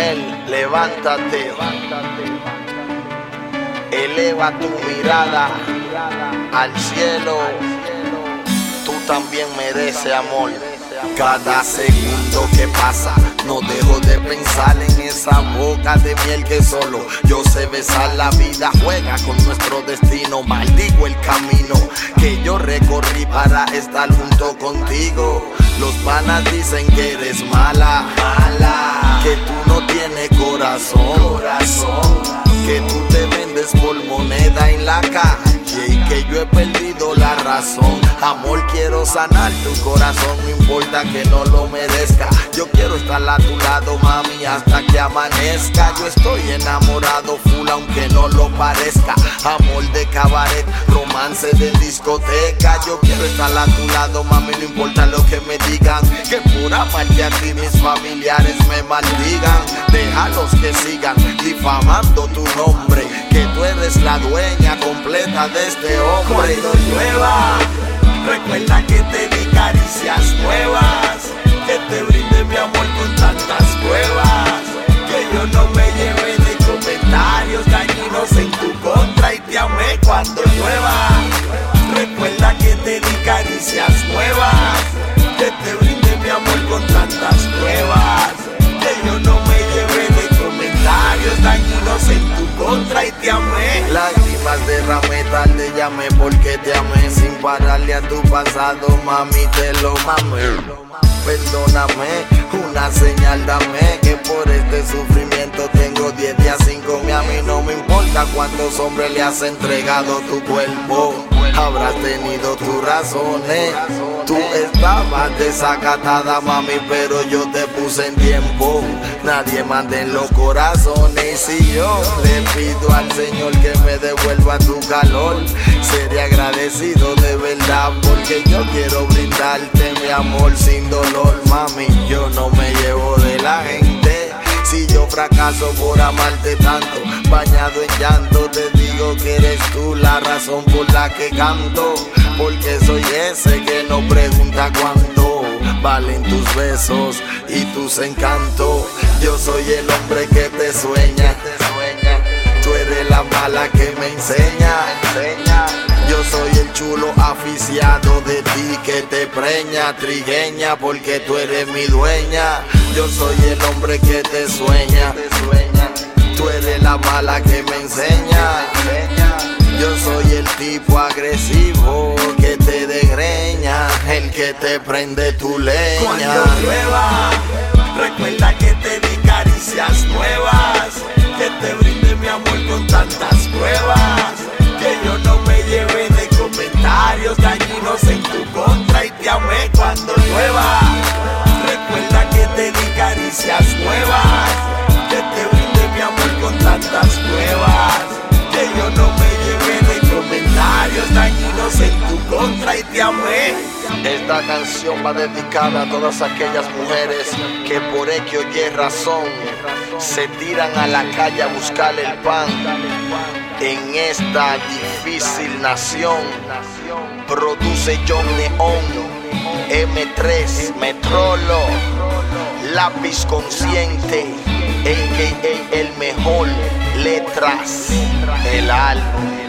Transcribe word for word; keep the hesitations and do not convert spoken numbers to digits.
mujer, levántate, eleva tu mirada al cielo. Tú también mereces amor. Cada segundo que pasa no dejo de pensar en esa boca de miel que solo yo sé besar. La vida juega con nuestro destino, maldigo el camino que yo recorrí para estar junto contigo. Los panas dicen que eres mala, mala, que tú no tienes corazón, corazón, que tú te vendes por moneda en la calle y que yo he perdido la razón. Amor, quiero sanar tu corazón, no importa que no lo merezca. Yo quiero estar a tu lado, mami, hasta que amanezca. Yo estoy enamorado full, aunque no lo parezca. Amor de cabaret, romance de discoteca. Yo quiero estar a tu lado, mami, no importa lo que me digan. Que por amarte a ti mis familiares me maldigan. Déjalos que sigan difamando tu nombre, que tú eres la dueña completa de este hombre. Cuando llueva, recuerda que te di caricias nuevas, que te brinde mi amor con tantas pruebas, que yo no me lleve de comentarios dañinos en tu contra y te amé cuando llueva. Recuerda que te di caricias nuevas, que te brinde mi amor con tantas pruebas, que yo no me lleve de comentarios dañinos en tu contra y te amé. Lágrimas derramé, tarde llamé porque te amé. Sin pararle a tu pasado, mami, te lo mamé. Perdóname, una señal dame, que por este sufrimiento tengo diez días sin comer. A mí no me importa cuántos hombres le has entregado tu cuerpo. Habrás tenido tus razones. Tú estabas desacatada, mami, pero yo te puse en tiempo. Nadie manda en los corazones. Y si yo le pido al Señor que me devuelva tu calor, seré agradecido de verdad, porque yo quiero brindarte mi amor sin dolor. Mami, yo no me llevo de la gente. Si yo fracaso por amarte tanto, bañado en llanto, te digo que eres tú la razón por la que canto, porque soy ese que no pregunta cuánto valen tus besos y tus encantos. Yo soy el hombre que te sueña, tú eres la mala que me enseña. Yo soy el chulo aficiado de ti que te preña, trigueña, porque tú eres mi dueña. Yo soy el hombre que te sueña, tú eres la mala que me enseña. Yo soy el tipo agresivo que te desgreña, el que te prende tu leña. Cuando llueva, recuerda que te di caricias nuevas, que te brinde mi amor con tantas pruebas, que yo no me lleve de comentarios dañinos en tu contra y te amé cuando llueva. Recuerda que te di caricias nuevas, que te brinde mi amor con tantas pruebas, que yo no me lleve de comentarios dañinos en tu contra y te amé. Esta canción va dedicada a todas aquellas mujeres que por X o Y razón se tiran a la calle a buscar el pan en esta difícil nación. Produce John Neon, eme tres, Metrolo, Lápiz Consciente, a k a el mejor letras del álbum.